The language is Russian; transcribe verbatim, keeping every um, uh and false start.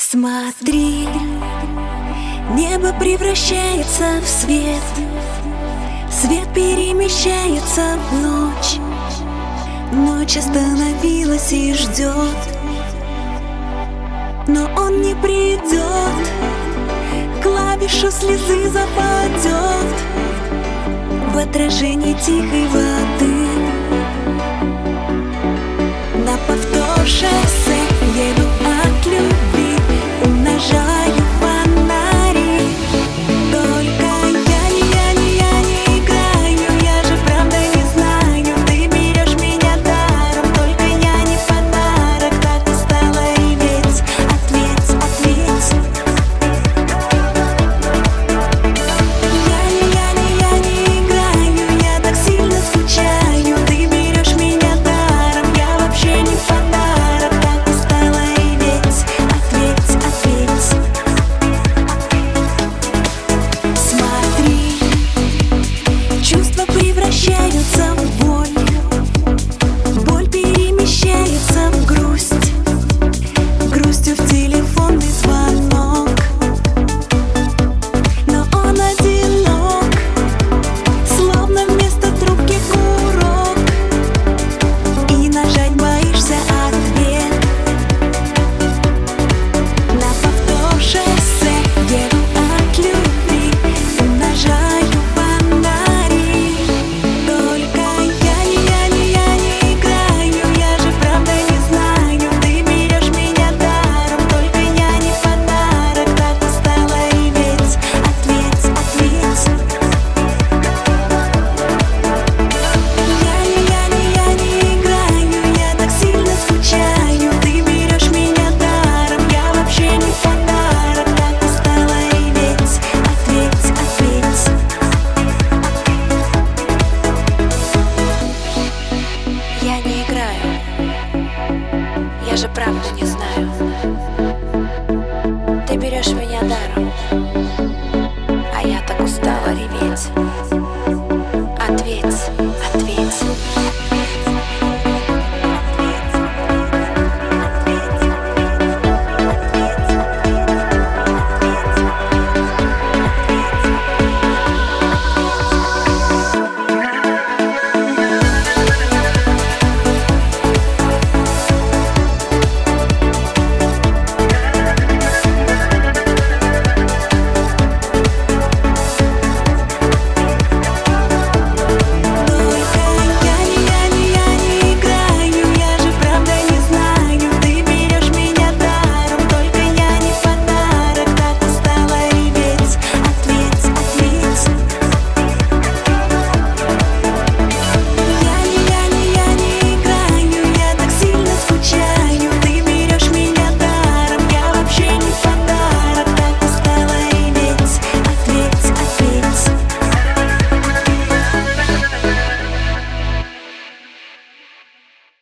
Смотри, небо превращается в свет, свет перемещается в ночь, ночь остановилась и ждет, но он не придет, клавишу слезы западет в отражении тихой воды. На повтор шоссе еду от любви, умножаю фонари. Только я не, я не, я не играю, я же правда не знаю. Ты берешь меня даром, только я не подарок. Так устала реветь, ответь, ответь. Я не, я не, я не играю, я так сильно скучаю. Ты берешь меня даром, я вообще не подарок. Так устала реветь, ответь, ответь. Смотри, чувства превращаются в боль, боль перемещается в грусть, грустью в телефонный звонок, но он одинок, словно вместо трубки курок, и нажать боишься ответ. На повтор шоссе еду от любви, умножаю фонари. Только я не, я не, я не играю, я же правда не знаю. Ты берешь меня даром, только я не подарок. Так устала реветь, ответь, ответь. Я не, я не, я не играю, я так сильно скучаю. Ты берешь меня даром, я вообще не подарок. Так устала реветь, ответь, ответь. Я не играю, я же правду не знаю. Ты берешь меня даром.